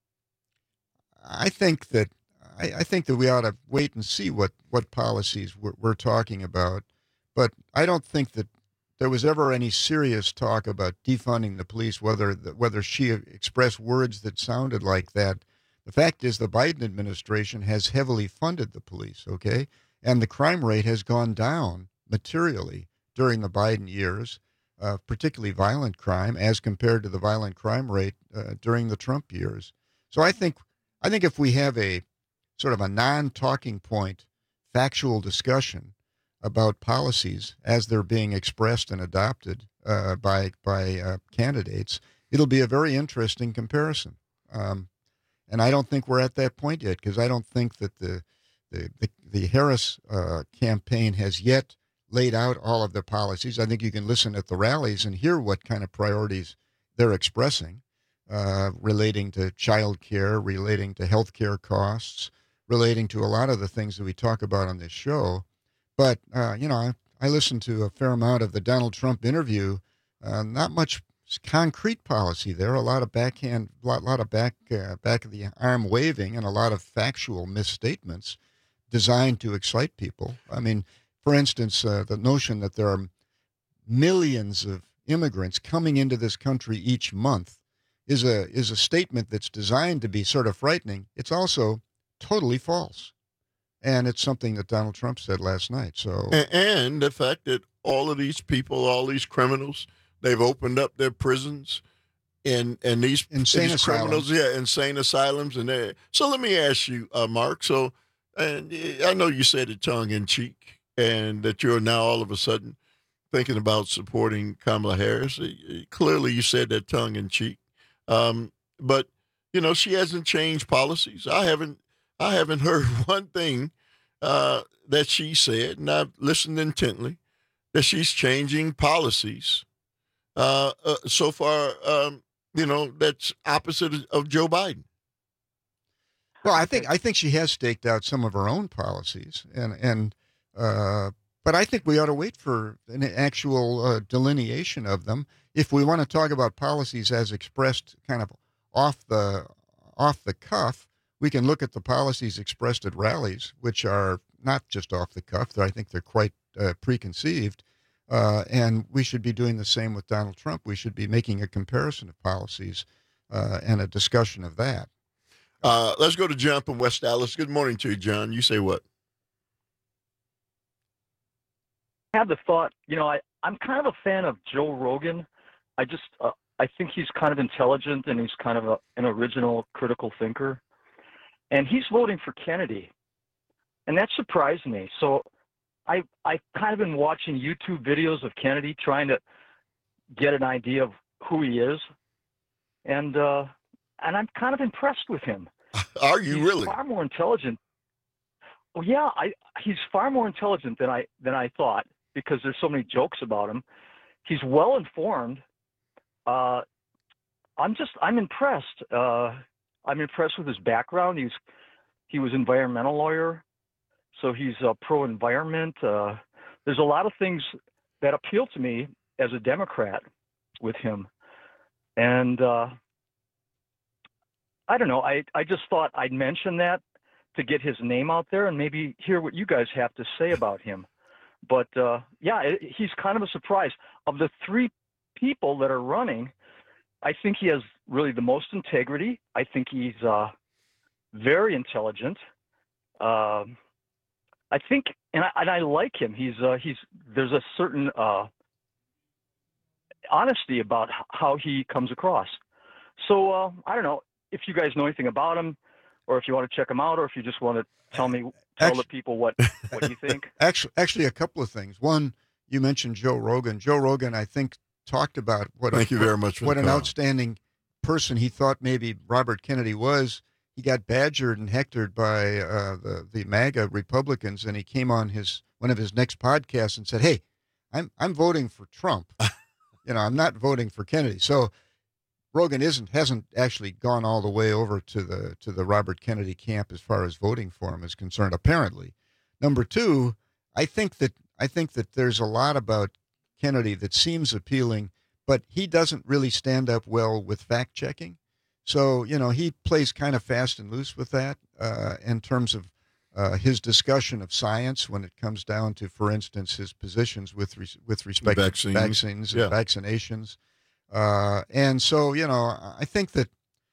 I think that I, I think that we ought to wait and see what, what policies we're, we're talking about. But I don't think that there was ever any serious talk about defunding the police, whether whether she expressed words that sounded like that. The fact is the Biden administration has heavily funded the police, okay? And the crime rate has gone down materially during the Biden years, uh, particularly violent crime, as compared to the violent crime rate uh, during the Trump years. So I think I think if we have a sort of a non-talking point factual discussion about policies as they're being expressed and adopted uh, by by uh, candidates, it'll be a very interesting comparison. Um, and I don't think we're at that point yet because I don't think that the the the, the Harris uh, campaign has yet laid out all of their policies. I think you can listen at the rallies and hear what kind of priorities they're expressing uh, relating to child care, relating to health care costs, relating to a lot of the things that we talk about on this show. But, uh, you know, I, I listened to a fair amount of the Donald Trump interview. Uh, not much concrete policy there. A lot of backhand, a lot, lot of back, uh, back of the arm waving and a lot of factual misstatements designed to excite people. I mean, for instance, uh, the notion that there are millions of immigrants coming into this country each month is a is a statement that's designed to be sort of frightening. It's also totally false. And it's something that Donald Trump said last night. So, And, and the fact that all of these people, all these criminals, they've opened up their prisons and and these insane these criminals, yeah, insane asylums, and they, so let me ask you, uh, Mark. So, and I know you said it tongue in cheek, and that you're now all of a sudden thinking about supporting Kamala Harris. Clearly, you said that tongue in cheek, um, but you know she hasn't changed policies. I haven't. I haven't heard one thing uh, that she said, and I've listened intently, that she's changing policies. Uh, uh, so far, um, you know, that's opposite of Joe Biden. Well, I think I think she has staked out some of her own policies, and and uh, but I think we ought to wait for an actual uh, delineation of them if we want to talk about policies as expressed, kind of off the off the cuff, we can look at the policies expressed at rallies, which are not just off the cuff. I think they're quite uh, preconceived. Uh, and we should be doing the same with Donald Trump. We should be making a comparison of policies uh, and a discussion of that. Uh, let's go to John from West Dallas. Good morning to you, John. You say what? I had the thought, you know, I, I'm kind of a fan of Joe Rogan. I just, uh, I think he's kind of intelligent and he's kind of a, an original critical thinker. And he's voting for Kennedy. And that surprised me. So I, I kind of been watching YouTube videos of Kennedy, trying to get an idea of who he is. And, uh, and I'm kind of impressed with him. Are you he's really? Far more intelligent. Well, yeah, I, he's far more intelligent than I, than I thought, because there's so many jokes about him. He's well informed. Uh, I'm just, I'm impressed. Uh, I'm impressed with his background. He's, he was environmental lawyer, so he's uh, pro-environment. Uh, there's a lot of things that appeal to me as a Democrat with him. And uh, I don't know, I, I just thought I'd mention that to get his name out there and maybe hear what you guys have to say about him. But uh, yeah, it, he's kind of a surprise. Of the three people that are running, I think he has really the most integrity. I think he's uh, very intelligent. Uh, I think, and I, and I like him. He's uh, he's there's a certain uh, honesty about how he comes across. So uh, I don't know if you guys know anything about him, or if you want to check him out, or if you just want to tell me, tell actually, the people what, what you think. Actually, actually, a couple of things. One, you mentioned Joe Rogan. Joe Rogan, I think, talked about what Thank a, you very much for what the an call. outstanding person he thought maybe Robert Kennedy was. He got badgered and hectored by uh, the the MAGA Republicans, and he came on his one of his next podcasts and said, "Hey, I'm I'm voting for Trump. you know, I'm not voting for Kennedy." So Rogan isn't hasn't actually gone all the way over to the to the Robert Kennedy camp as far as voting for him is concerned, apparently. Number two, I think that I think that there's a lot about Kennedy that seems appealing, but he doesn't really stand up well with fact checking. So, you know, he plays kind of fast and loose with that uh, in terms of uh, his discussion of science when it comes down to, for instance, his positions with res- with respect Vaccines. to vaccines and Yeah. vaccinations. Uh, and so, you know, I think that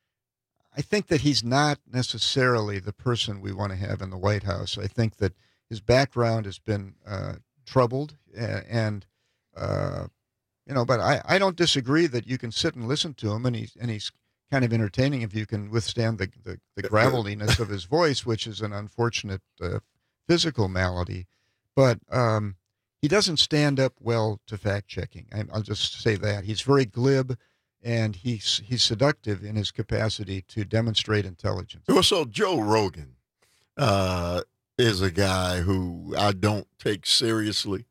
I think that he's not necessarily the person we want to have in the White House. I think that his background has been uh, troubled and, and uh, you know, but I, I don't disagree that you can sit and listen to him and he's, and he's kind of entertaining if you can withstand the, the, the graveliness of his voice, which is an unfortunate uh, physical malady. But um, he doesn't stand up well to fact checking. I, I'll just say that. He's very glib and he's, he's seductive in his capacity to demonstrate intelligence. Well, so Joe Rogan uh, is a guy who I don't take seriously.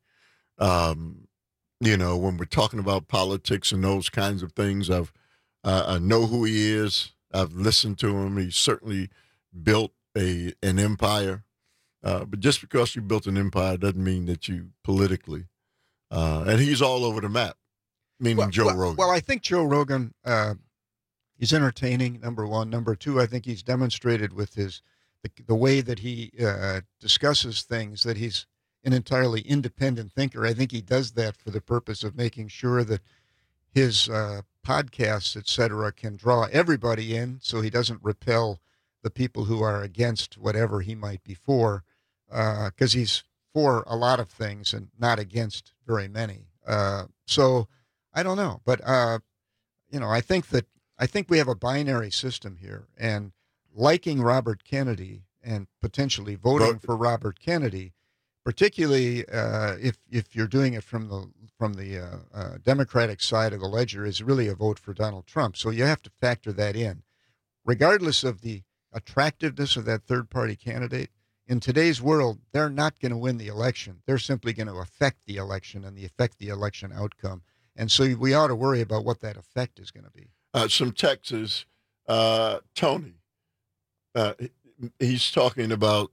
Um, you know, when we're talking about politics and those kinds of things, I've uh, I know who he is. I've listened to him. He's certainly built a an empire. Uh, but just because you built an empire doesn't mean that you politically. Uh, and he's all over the map, meaning well, Joe well, Rogan. Well, I think Joe Rogan, uh, he's entertaining, number one. Number two, I think he's demonstrated with his the, the way that he uh, discusses things that he's an entirely independent thinker. I think he does that for the purpose of making sure that his uh, podcasts, et cetera, can draw everybody in so he doesn't repel the people who are against whatever he might be for, because uh, he's for a lot of things and not against very many. Uh, so I don't know, but uh, you know, I think that I think we have a binary system here, and liking Robert Kennedy and potentially voting Vote. for Robert Kennedy, particularly uh, if if you're doing it from the from the uh, uh, Democratic side of the ledger, is really a vote for Donald Trump. So you have to factor that in, regardless of the attractiveness of that third party candidate. In today's world, they're not going to win the election. They're simply going to affect the election and the affect the election outcome. And so we ought to worry about what that effect is going to be. Uh, some Texas, uh, Tony, uh, he's talking about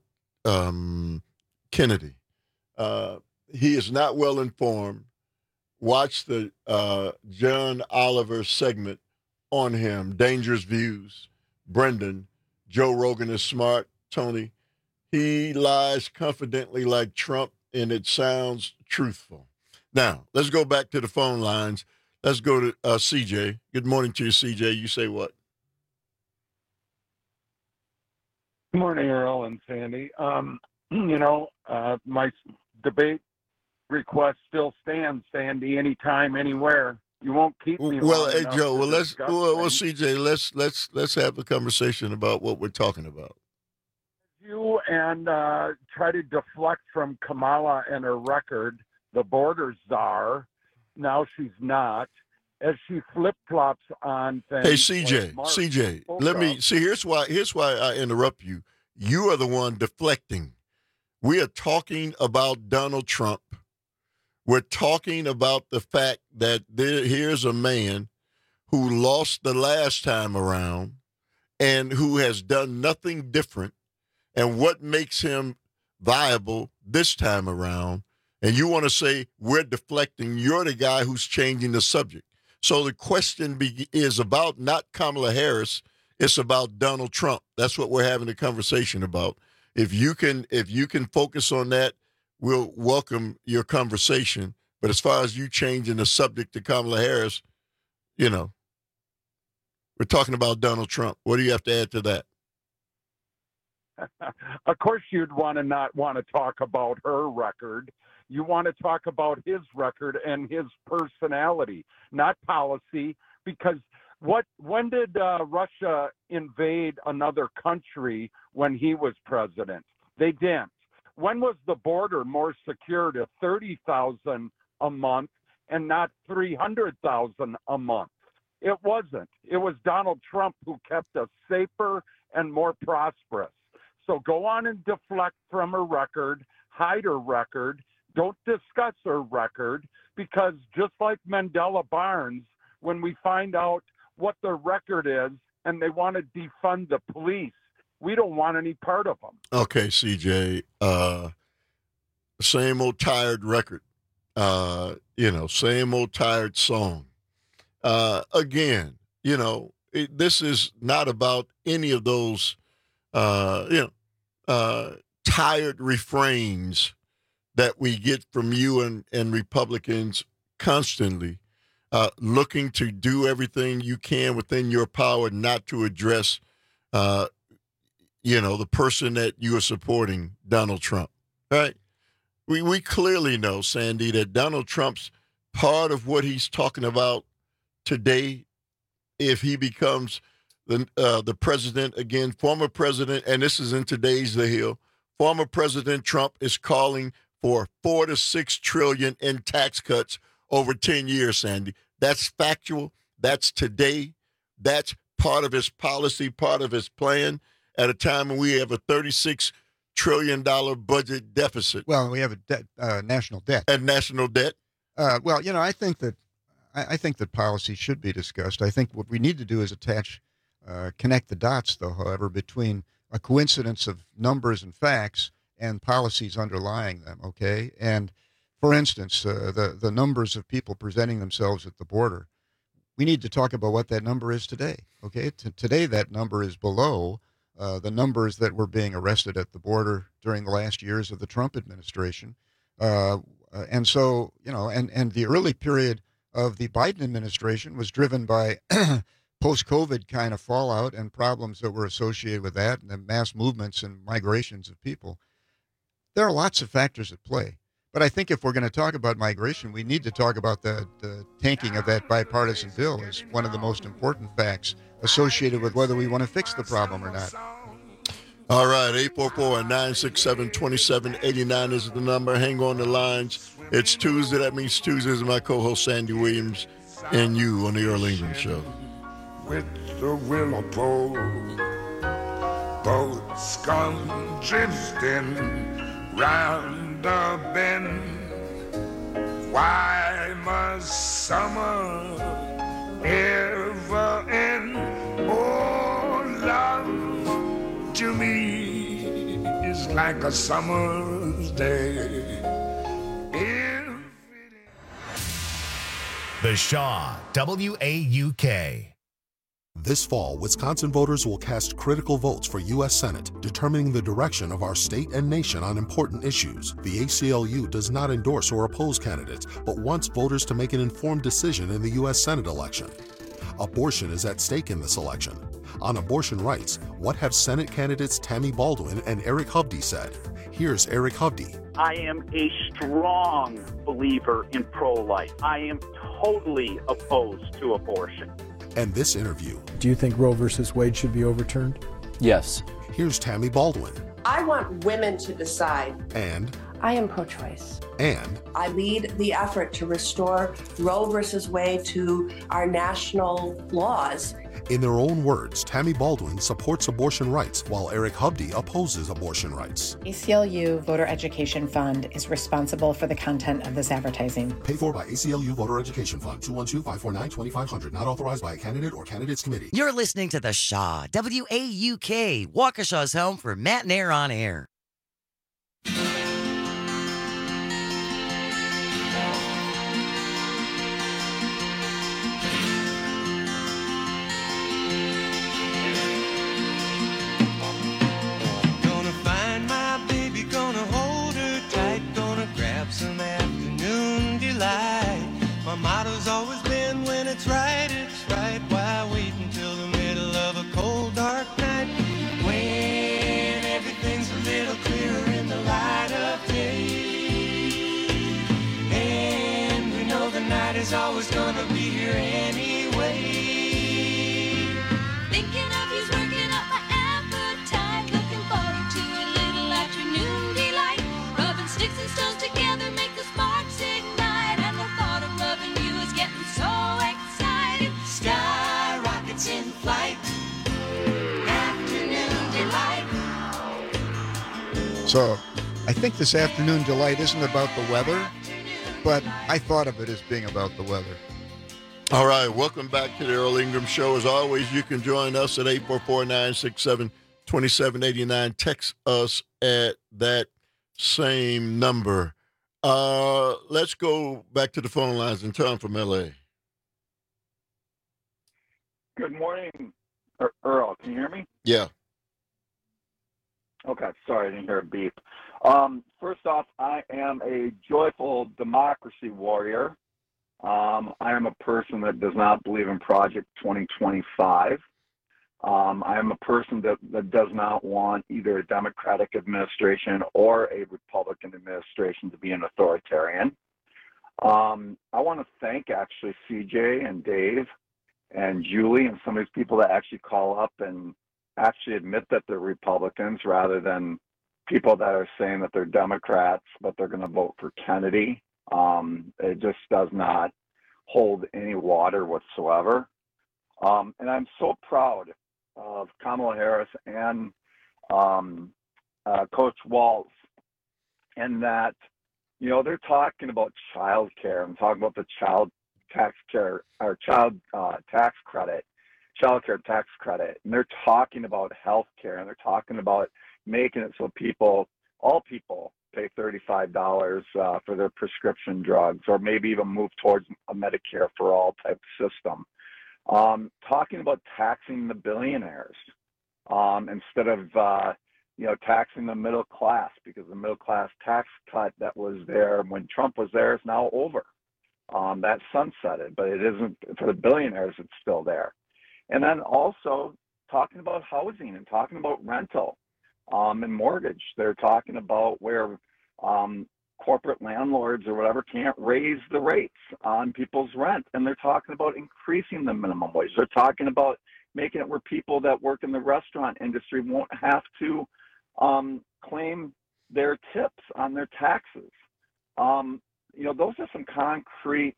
um, Kennedy. Uh, he is not well informed. Watch the uh, John Oliver segment on him, Dangerous Views, Brendan, Joe Rogan is smart. Tony, he lies confidently like Trump, and it sounds truthful. Now, let's go back to the phone lines. Let's go to uh, C J. Good morning to you, C J. You say what? Good morning, Earl and Sandy. Um, you know, uh, my debate request still stands, Sandy. Anytime, anywhere. You won't keep me. Well, long hey enough Joe. to Well, let's discuss well, well, things. C J. Let's let's let's have a conversation about what we're talking about. You and uh, try to deflect from Kamala and her record, the border czar. Now she's not. As she flip flops on things. Hey, C J. like Mark C J. spoke Let me of. see. Here's why. Here's why I interrupt you. You are the one deflecting. We are talking about Donald Trump. We're talking about the fact that there, here's a man who lost the last time around and who has done nothing different, and what makes him viable this time around. And you want to say we're deflecting. You're the guy who's changing the subject. So the question be, is about not Kamala Harris. It's about Donald Trump. That's what we're having a conversation about. If you can, if you can focus on that, we'll welcome your conversation. But as far as you changing the subject to Kamala Harris, you know, we're talking about Donald Trump. What do you have to add to that? Of course, you'd want to not want to talk about her record. You want to talk about his record and his personality, not policy. Because what? When did uh, Russia invade another country when he was president? They didn't. When was the border more secure to thirty thousand a month and not three hundred thousand a month? It wasn't. It was Donald Trump who kept us safer and more prosperous. So go on and deflect from her record, hide her record, don't discuss her record, because just like Mandela Barnes, when we find out what the record is and they want to defund the police, we don't want any part of them. Okay, C J. Uh, same old tired record. Uh, you know, same old tired song. Uh, again, you know, it, this is not about any of those, uh, you know, uh, tired refrains that we get from you and, and Republicans constantly, uh, looking to do everything you can within your power not to address, uh, you know, the person that you are supporting, Donald Trump, right? We we clearly know, Sandy, that Donald Trump's part of what he's talking about today, if he becomes the uh, the president again, former president, and this is in today's The Hill, former President Trump is calling for four to six trillion in tax cuts over ten years, Sandy. That's factual. That's today. That's part of his policy, part of his plan at a time when we have a thirty-six trillion dollars budget deficit. Well, we have a debt, uh, national debt. And national debt? Uh, well, you know, I think that I, I think that policy should be discussed. I think what we need to do is attach, uh, connect the dots, though, however, between a coincidence of numbers and facts and policies underlying them, okay? And, for instance, uh, the, the numbers of people presenting themselves at the border, we need to talk about what that number is today, okay? T- today that number is below uh, the numbers that were being arrested at the border during the last years of the Trump administration. Uh, uh, and so, you know, and, and the early period of the Biden administration was driven by post-COVID kind of fallout and problems that were associated with that and the mass movements and migrations of people. There are lots of factors at play. But I think if we're going to talk about migration, we need to talk about the, the tanking of that bipartisan bill as one of the most important facts associated with whether we want to fix the problem or not. All right, eight four four, nine six seven, two seven eight nine is the number. Hang on the lines. It's Tuesday. That means Tuesday is my co-host Sandy Williams and you on the Earl England Show. With the willow pole, boats come drifting round the bend. Why must summer ever end? Oh, love to me is like a summer's day. The Shaw, W A U K. This fall, Wisconsin voters will cast critical votes for U S Senate, determining the direction of our state and nation on important issues. The A C L U does not endorse or oppose candidates, but wants voters to make an informed decision in the U S Senate election. Abortion is at stake in this election. On abortion rights, what have Senate candidates Tammy Baldwin and Eric Hovde said? Here's Eric Hovde. I am a strong believer in pro-life. I am totally opposed to abortion. And this interview. Do you think Roe versus Wade should be overturned? Yes. Here's Tammy Baldwin. I want women to decide. And. I am pro-choice. And. I lead the effort to restore Roe versus Wade to our national laws. In their own words, Tammy Baldwin supports abortion rights while Eric Hovde opposes abortion rights. A C L U Voter Education Fund is responsible for the content of this advertising. Paid for by A C L U Voter Education Fund, two one two, five four nine, two five zero zero, not authorized by a candidate or candidates committee. You're listening to The Shaw, W A U K, Waukesha's home for Matt and Air on Air. Some afternoon delight. My motto's always been when it's right, it's right. Why wait until the middle of a cold, dark night? When everything's a little clearer in the light of day. And we know the night is always gonna be here anyway. Thinking of you's working up my appetite. Looking forward to a little afternoon delight. Rubbing sticks and stones together make the sparks ignite. And the thought of loving you is getting so exciting. Sky rockets in flight. Afternoon delight. So I think this afternoon delight isn't about the weather, but I thought of it as being about the weather. All right, welcome back to the Earl Ingram Show. As always, you can join us at eight four four, nine six seven, two seven eight nine. Text us at that same number. Uh, let's go back to the phone lines and Tom from L A. Good morning, Er- Earl. Can you hear me? Yeah. Okay, sorry, I didn't hear a beep. Um, first off, I am a joyful democracy warrior. Um, I am a person that does not believe in Project twenty twenty-five. Um, I am a person that, that does not want either a Democratic administration or a Republican administration to be an authoritarian. Um, I want to thank actually C J and Dave and Julie and some of these people that actually call up and actually admit that they're Republicans rather than people that are saying that they're Democrats, but they're going to vote for Kennedy. Um, it just does not hold any water whatsoever. Um, and I'm so proud of Kamala Harris and um, uh, Coach Walz, and that, you know, they're talking about child care and talking about the child tax care or child uh, tax credit, child care tax credit. And they're talking about health care, and they're talking about making it so people, all people, pay thirty-five dollars uh, for their prescription drugs, or maybe even move towards a Medicare for all type system. Um, talking about taxing the billionaires um, instead of, uh, you know, taxing the middle class, because the middle class tax cut that was there when Trump was there is now over. Um, that's sunsetted, but it isn't for the billionaires. It's still there. And then also talking about housing and talking about rental um, and mortgage. They're talking about where um, corporate landlords or whatever can't raise the rates on people's rent. And they're talking about increasing the minimum wage. They're talking about making it where people that work in the restaurant industry won't have to um, claim their tips on their taxes. Um, you know, those are some concrete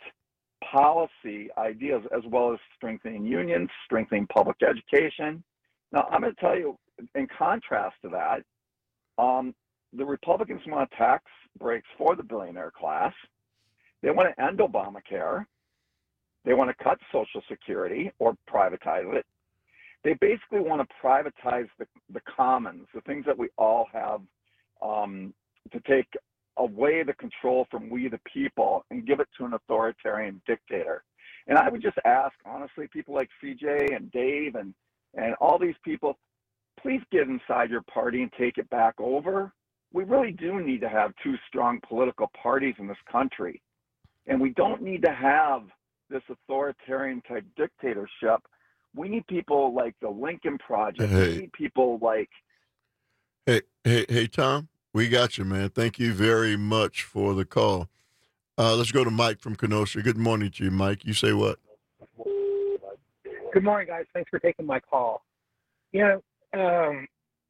policy ideas, as well as strengthening unions, strengthening public education. Now, I'm going to tell you, in contrast to that, um, the Republicans want tax breaks for the billionaire class. They want to end Obamacare. They want to cut Social Security or privatize it. They basically want to privatize the, the commons, the things that we all have, um, to take away the control from we the people and give it to an authoritarian dictator. And I would just ask, honestly, people like C J and Dave and, and all these people, please get inside your party and take it back over. We really do need to have two strong political parties in this country. And we don't need to have this authoritarian type dictatorship. We need people like the Lincoln Project. Hey. We need people like. Hey, hey, hey, Tom, we got you, man. Thank you very much for the call. Uh, let's go to Mike from Kenosha. Good morning to you, Mike. You say what? Good morning, guys. Thanks for taking my call. You know, um,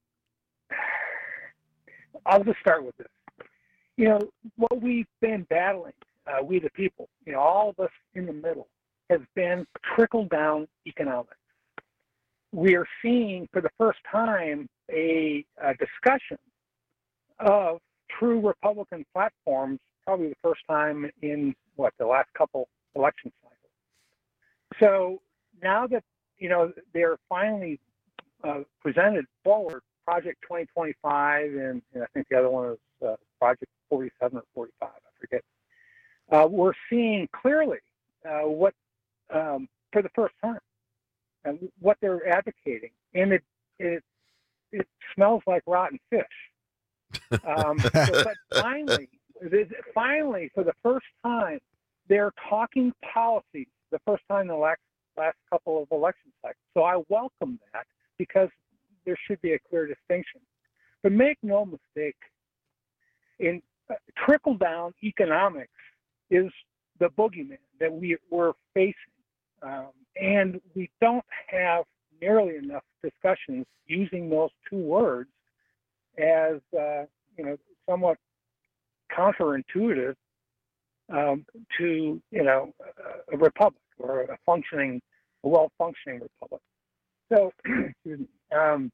I'll just start with this. You know, what we've been battling, uh, we the people, you know, all of us in the middle, has been trickle-down economics. We are seeing for the first time a, a discussion of true Republican platforms, probably the first time in, what, the last couple election cycles. So now that, you know, they're finally uh, presented forward, Project twenty twenty-five, and, and I think the other one is uh, Project forty-seven or forty-five, I forget. Uh, we're seeing clearly uh, what, um, for the first time, and what they're advocating, and it it it smells like rotten fish. Um, so, but finally, finally, for the first time, they're talking policies. The first time in the last last couple of election cycles. So I welcome that because there should be a clear distinction. But make no mistake, in uh, trickle down economics is the boogeyman that we we're facing. Um, and we don't have nearly enough discussions using those two words as, uh, you know, somewhat counterintuitive um, to, you know, a, a republic or a functioning, a well-functioning republic. So, excuse me, um,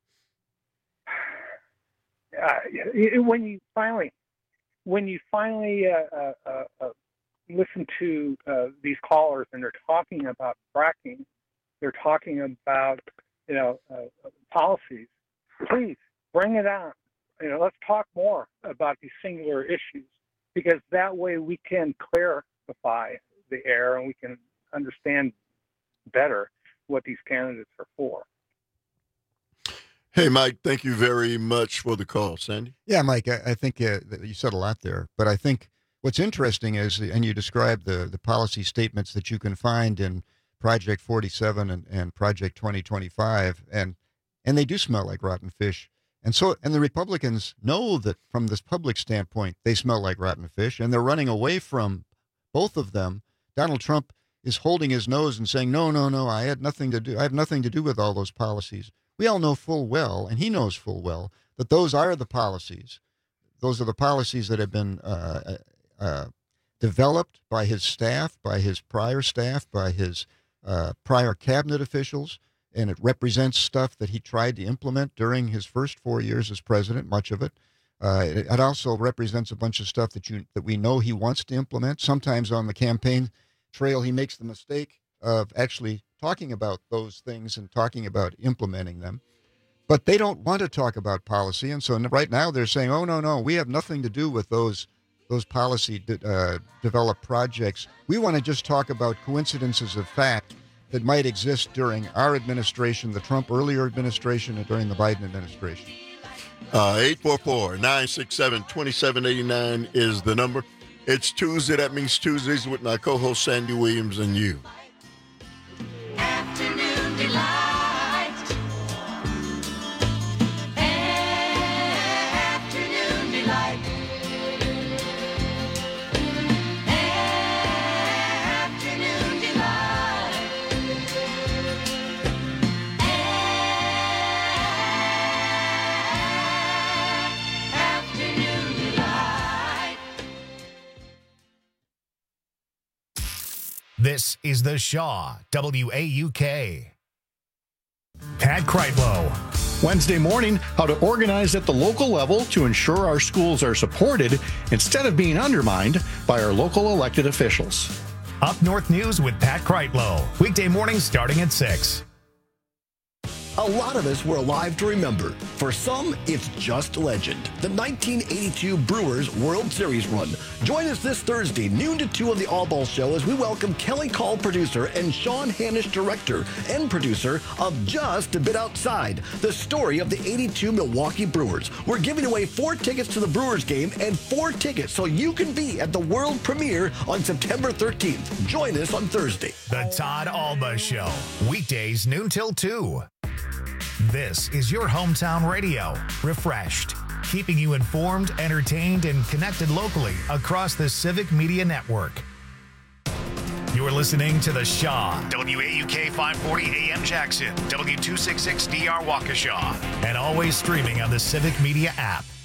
uh, it, when you finally, when you finally uh, uh, uh, uh, listen to uh, these callers and they're talking about fracking, they're talking about, you know, uh, policies, please bring it on. You know, let's talk more about these singular issues, because that way we can clarify the air and we can understand better what these candidates are for. Hey, Mike, thank you very much for the call. Sandy? Yeah, Mike, I, I think uh, you said a lot there, but I think what's interesting is, and you described the, the policy statements that you can find in Project forty-seven and, and Project twenty twenty-five, and and they do smell like rotten fish. And so, and the Republicans know that from this public standpoint, they smell like rotten fish, and they're running away from both of them. Donald Trump is holding his nose and saying, no, no, no, I had nothing to do. I have nothing to do with all those policies. We all know full well, and he knows full well, that those are the policies. Those are the policies that have been uh, uh, developed by his staff, by his prior staff, by his uh, prior cabinet officials, and it represents stuff that he tried to implement during his first four years as president, much of it. Uh, it, it also represents a bunch of stuff that you that we know he wants to implement. Sometimes on the campaign trail, he makes the mistake of actually talking about those things and talking about implementing them. But they don't want to talk about policy, and so right now they're saying, oh, no, no, we have nothing to do with those those policy de- uh, developed projects. We want to just talk about coincidences of fact that might exist during our administration, the Trump earlier administration, and during the Biden administration. Uh, eight four four, nine six seven, two seven eight nine is the number. It's Tuesday. That means Tuesdays with my co-host Sandy Williams and you. Afternoon delight. Afternoon delight. Afternoon delight. Afternoon delight. This is the Shaw W A U K. Pat Kreitlow. Wednesday morning, how to organize at the local level to ensure our schools are supported instead of being undermined by our local elected officials. Up North News with Pat Kreitlow. Weekday mornings starting at six. a lot of us were alive to remember. For some, it's just legend. The nineteen eighty-two Brewers World Series run. Join us this Thursday, noon to two of the All Ball Show as we welcome Kelly Call, producer, and Sean Hanish, director and producer of Just a Bit Outside, the story of the eighty-two Milwaukee Brewers. We're giving away four tickets to the Brewers game and four tickets so you can be at the world premiere on September thirteenth. Join us on Thursday. The Todd Alba Show, weekdays noon till two. This is your hometown radio, refreshed, keeping you informed, entertained, and connected locally across the Civic Media Network. You're listening to The Shaw, W A U K five forty A M Jackson, W two sixty-six D R Waukesha, and always streaming on the Civic Media app.